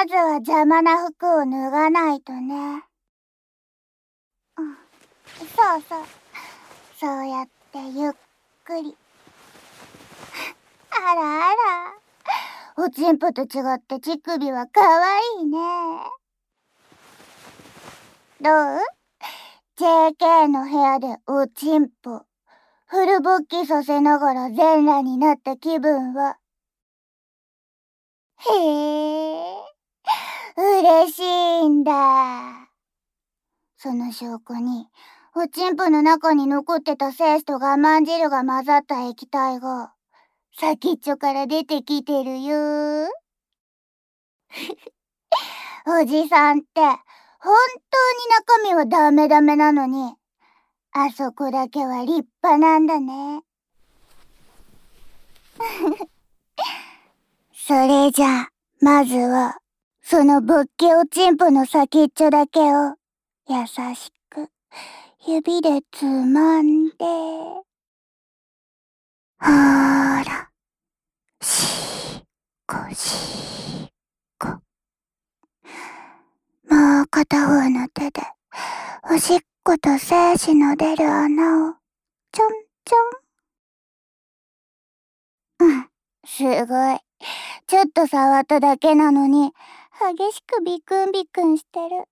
まずは邪魔な服を脱がないとね。そうそう。そうやってゆっくり。あらあら。おちんぽと違って乳首はかわいいね。どう？ JK の部屋でおちんぽフル勃起させながら全裸になった気分は。へえ、嬉しいんだ。その証拠に、おちんぽの中に残ってた精子と我慢汁が混ざった液体が、先っちょから出てきてるよ。おじさんって、本当に中身はダメダメなのに、あそこだけは立派なんだね。それじゃあ、まずは、その勃起おちんぽの先っちょだけを、優しく、指でつまんで、ほーら、しーこしーこ。もう片方の手で、おしっこと精子の出る穴を、ちょんちょん。すごい。ちょっと触っただけなのに、激しくビクンビクンしてる。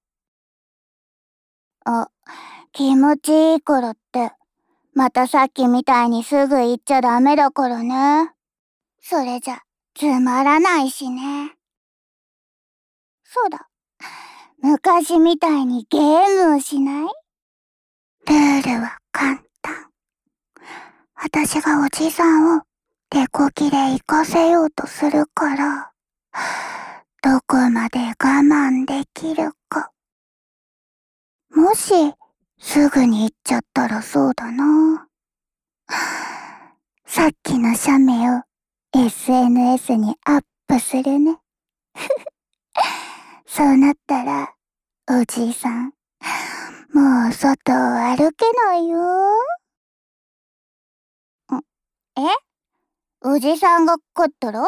あ、気持ちいい頃って、またさっきみたいにすぐ言っちゃダメだからね。それじゃ、つまらないしね。そうだ。昔みたいにゲームをしない？ルールは簡単。私がおじさんを手こきで行かせようとするから、どこまで我慢できるか。もし、すぐに行っちゃったらそうだな。さっきの写メを SNS にアップするね。そうなったら、おじいさん、もう外を歩けないよ。え？おじさんが勝ったら？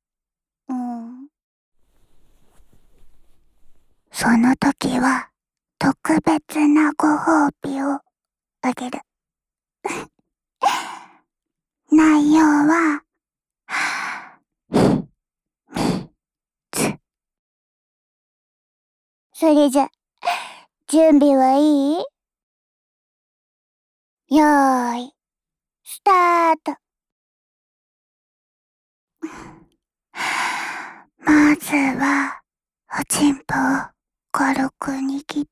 その時は、特別なご褒美をあげる。内容は、それじゃ、準備はいい？よーい、スタート。まずは、おちんぽを軽く握って、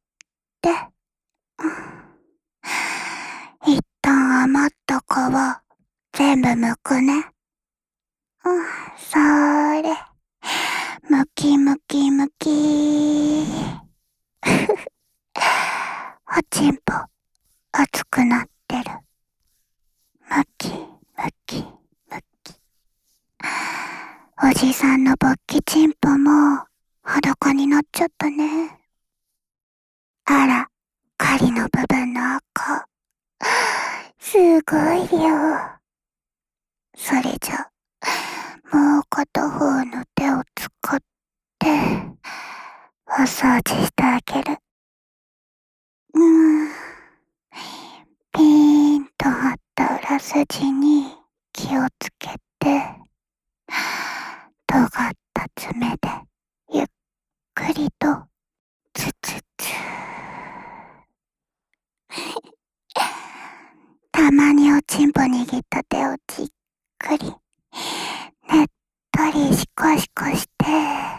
一旦余った皮、全部剥くね。それ、むきむきむき。おちんぽ、熱くなってる。むきむきむき。おじさんの勃起ちんぽも裸になっちゃったね。あら、狩りの部分の赤。すごいよ。それじゃ、もう片方の手を使って、お掃除してあげる。ピーンと張った裏筋に気をつけて、尖った爪でゆっくりとつつつ。たまにおちんぽ握った手をじっくり、ねっとりシコシコして、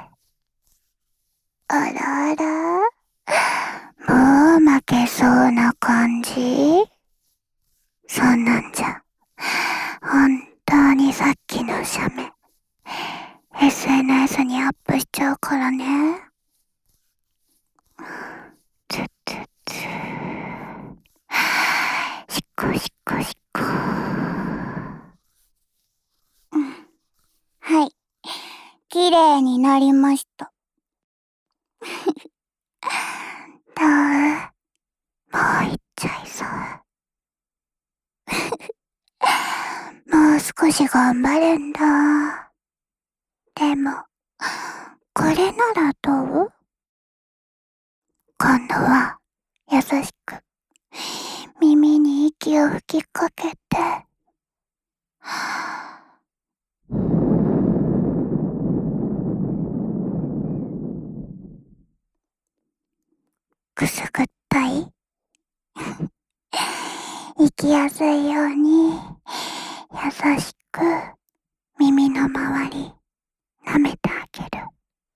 あらあら、もう負けそうな感じ？そんなんじゃ、本当にさっきの写メ、SNS にアップしちゃうからね。つつつ。しこしこしこ。はい。綺麗になりました。どう？もう行っちゃいそう。もう少し頑張るんだ。でも、 これならどう？今度は優しく耳に息を吹きかけて、くすぐったい？生きやすいように優しく耳の周り舐めてあげる。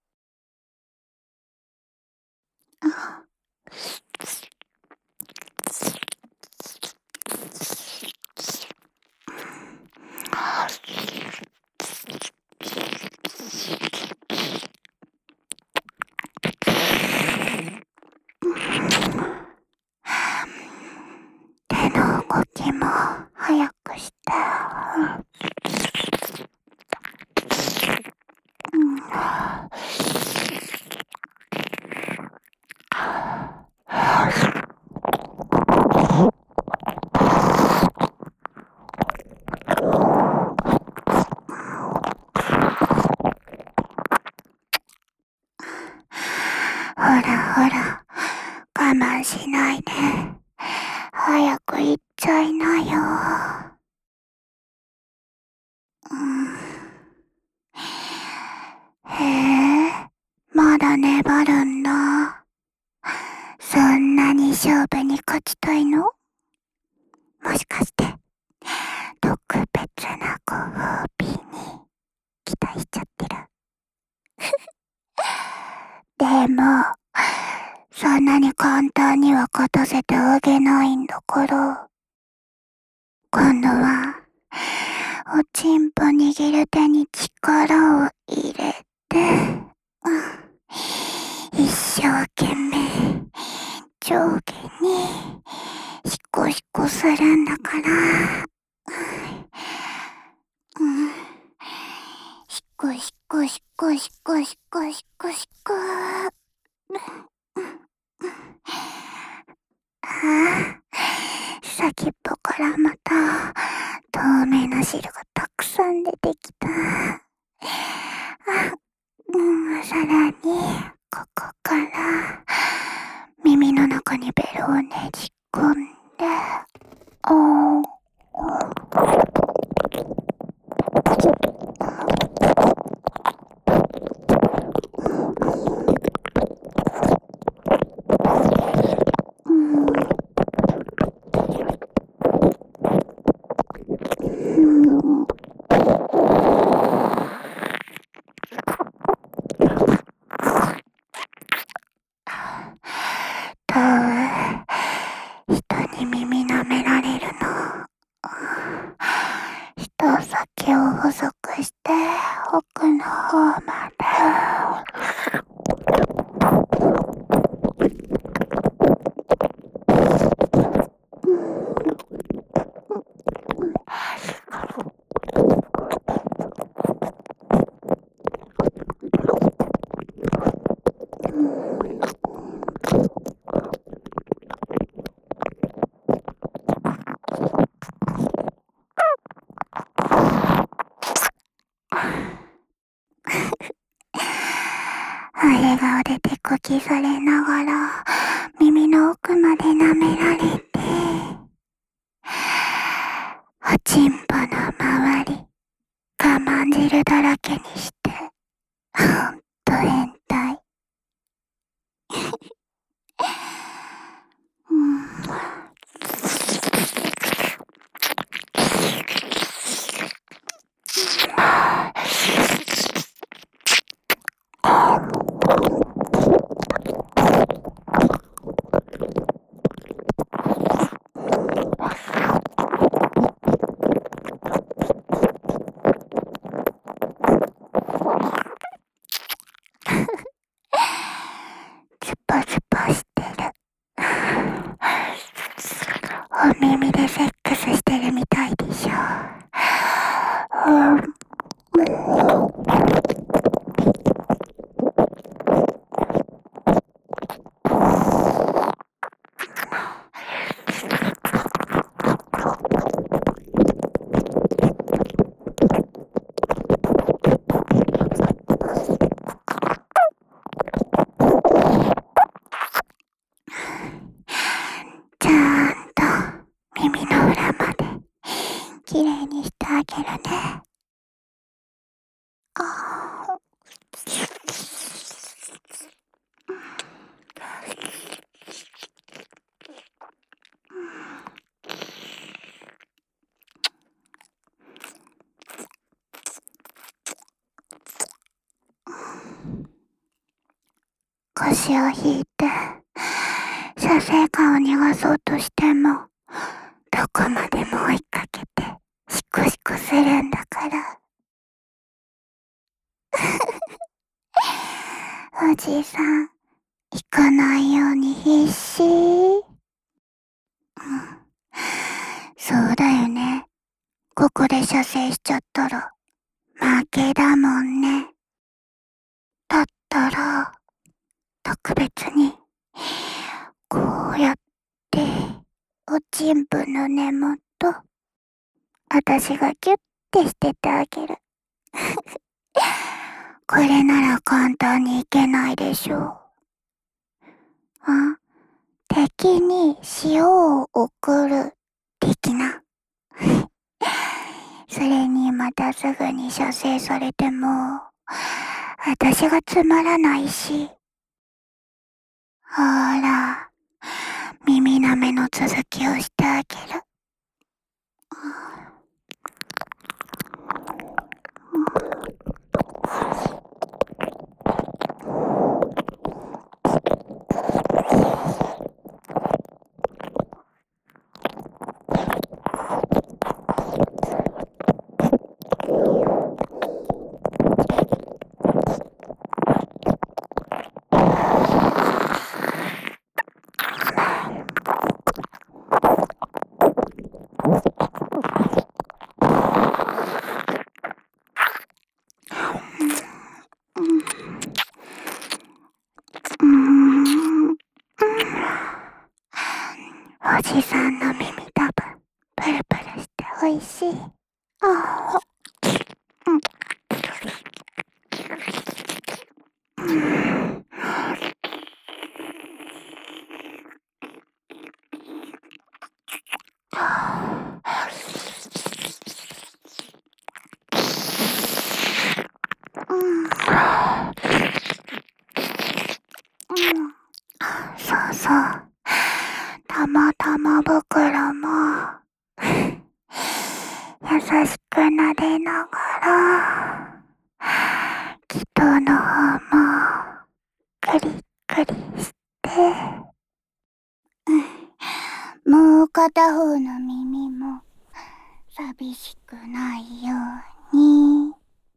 手の動きも早くして。ほらほら、我慢しないで。早く行っちゃいなよ。へえ、まだ粘るんだ。そんなに勝負に勝ちたいの？もしかして、特別なご褒美に期待しちゃってる？でも、そんなに簡単には勝たせてあげないんだから。今度は、おちんぽ握る手に力を入れて、一生懸命上下にシコシコするんだから。シコシコシコシコシコシコシコ。先っぽからまた透明な汁がたくさん出てきた。さらにここから耳の中にベロをねじ込んで、人に耳舐められるの。人先を細くして奥の方まで。笑顔で手こきされながら耳の奥まで舐められて、おちんぽの周り我慢汁だらけにして、ほんと変態。ズパズパしてる。お耳でセックスしてるみたいでしょ。 腰を引いて、車生官を逃がそうとしても、どこまでも追いかけて、シコシコするんだから。おじさん、行かないように必死。そうだよね。ここで射精しちゃったら、負けだもんね。だったら、特別に、こうやって、おちんぷの根元、私がギュッてしててあげる。これなら簡単にいけないでしょう。敵に塩を送る的な。それにまたすぐに射精されても、私がつまらないし。ほら、耳なめの続きをしてあげる。おじさんの耳たぶ、プルプルしておいしい。そうそう。たまたま袋も、優しく撫でながら、祈祷の方も、クリクリして、もう片方の耳も、寂しくないように。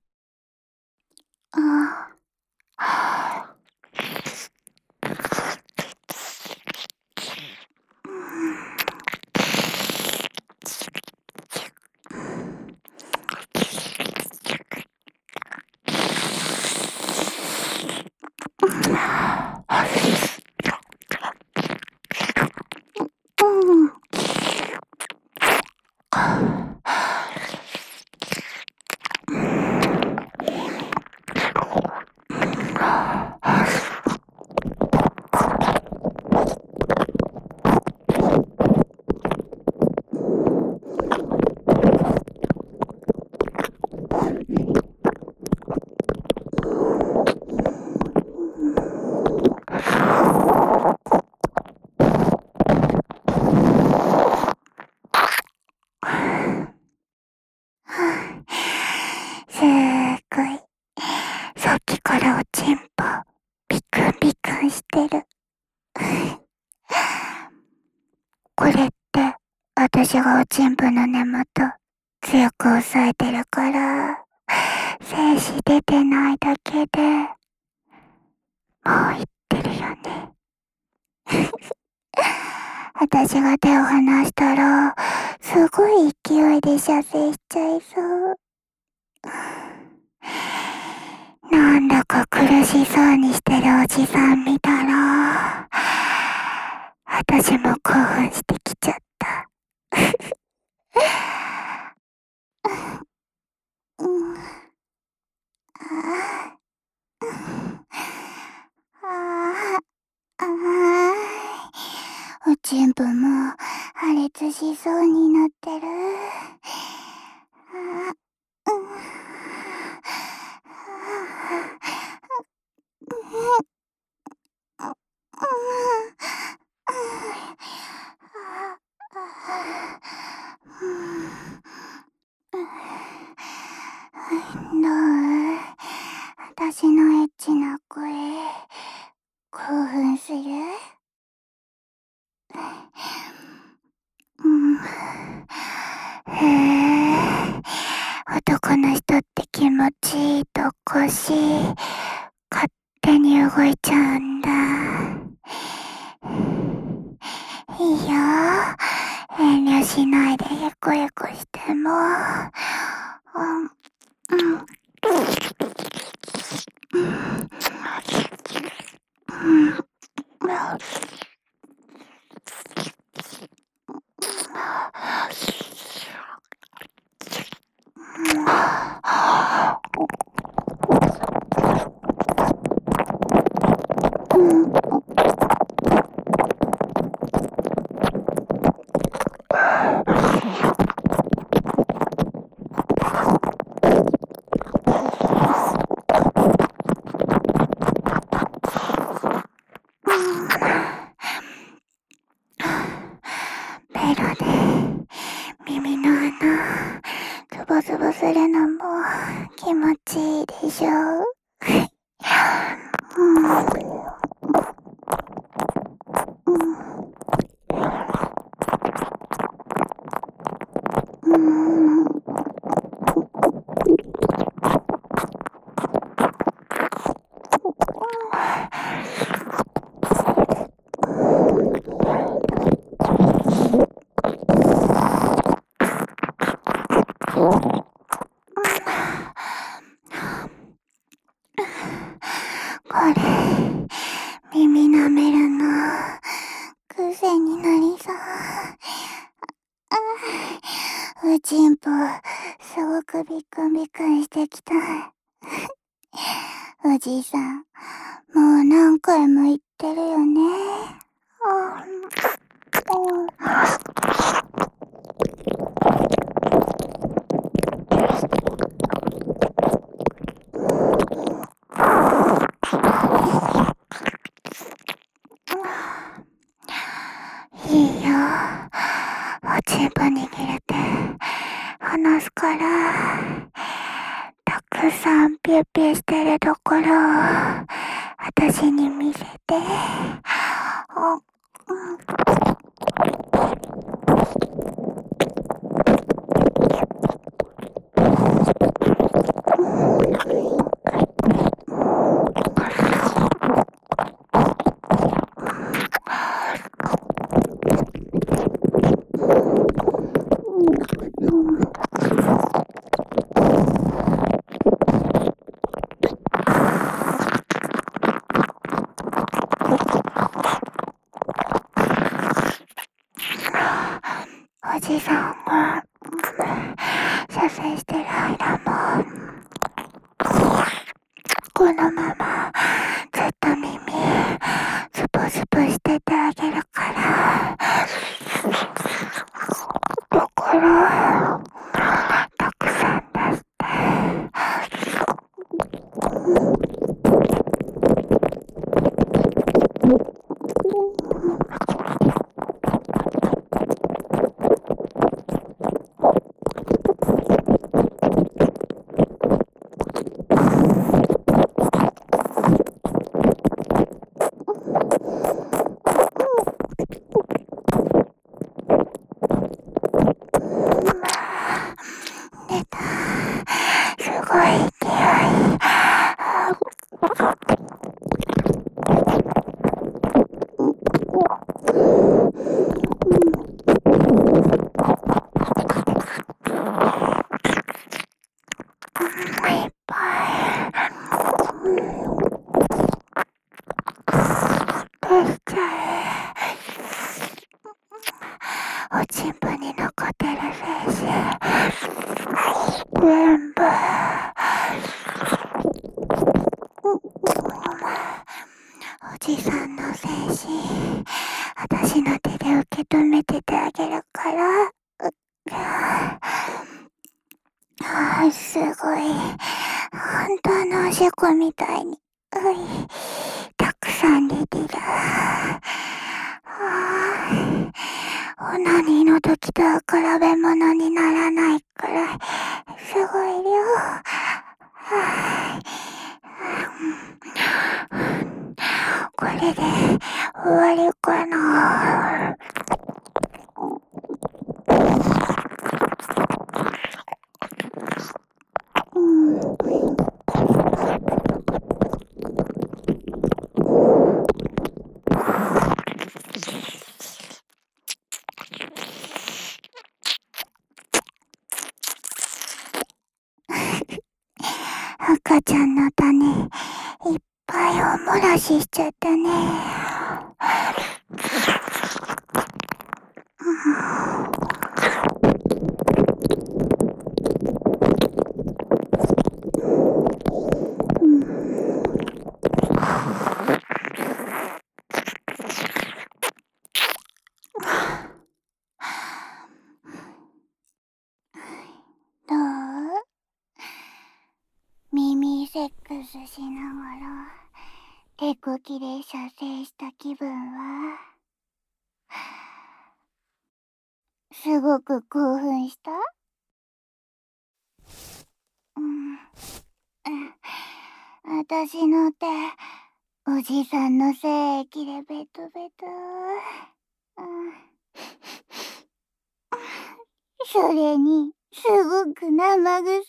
すーごい。さっきからおちんぽ、ビクンビクンしてる。これって、私がおちんぽの根元、強く押さえてるから、精子出てないだけで、もう言ってるよね。私が手を離したら、すごい勢いで射精しちゃいそう。なんだか苦しそうにしてるおじさん見たら、私も興奮してきちゃった。おちんぽも破裂しそうになってる。どう？私のエッチな声、 興奮する？へえ、男の人って気持ちいいと腰勝手に動いちゃうんだ。いいよ、遠慮しないでへこへこしても。ベロで耳の穴ズボズボするのも気持ちいいでしょ。これ耳舐めるの癖になりそう。うちんぽすごくビクンビクンしてきた。おじいさん、もう何回も言ってるよね。いいよ、おちんぽ握れて話すから、たくさんピューピューしてるところを私に見せて。おじさんが射精してる間もこのままずっと耳スポスポしててあげるから。だからたくさん出して。出た。すごい勢い。いっぱいできちゃう。おちんぽに残ってる精子全部おじさんの精子私の手で受け止めててあげるから。すごい本当のおしっこみたいにたくさん出てる。オナニーの時とは比べ物にならないくらいすごい量。これれで終わりかな。赤ちゃんの種いっぱいおもらししちゃったね。どう？耳セックスしながら手こきで射精した気分は？すごく興奮した？私の手、おじさんの精液でベトベト。それに、すごく生臭い。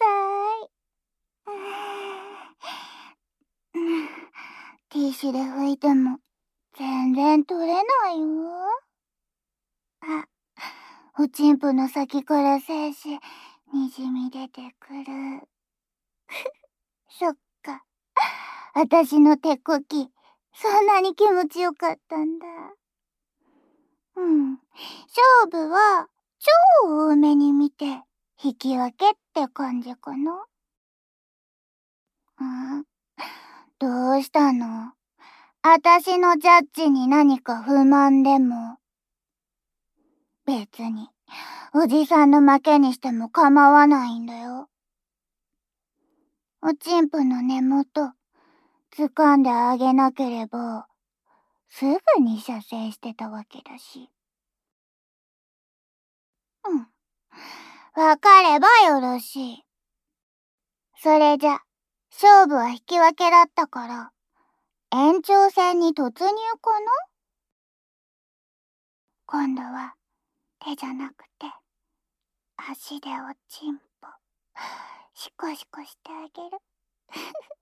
ティッシュで拭いても、全然取れないよ。あ、おちんぽの先から精子、にじみ出てくる。そっか。私の手こき、そんなに気持ちよかったんだ。勝負は、超多めに見て、引き分けって感じかな。どうしたの？私のジャッジに何か不満でも。別に、おじさんの負けにしても構わないんだよ。おちんぽの根元、掴んであげなければ、すぐに射精してたわけだし。わかればよろしい。それじゃ、勝負は引き分けだったから、延長戦に突入かな？今度は、手じゃなくて、足でおちんぽ、シコシコしてあげる。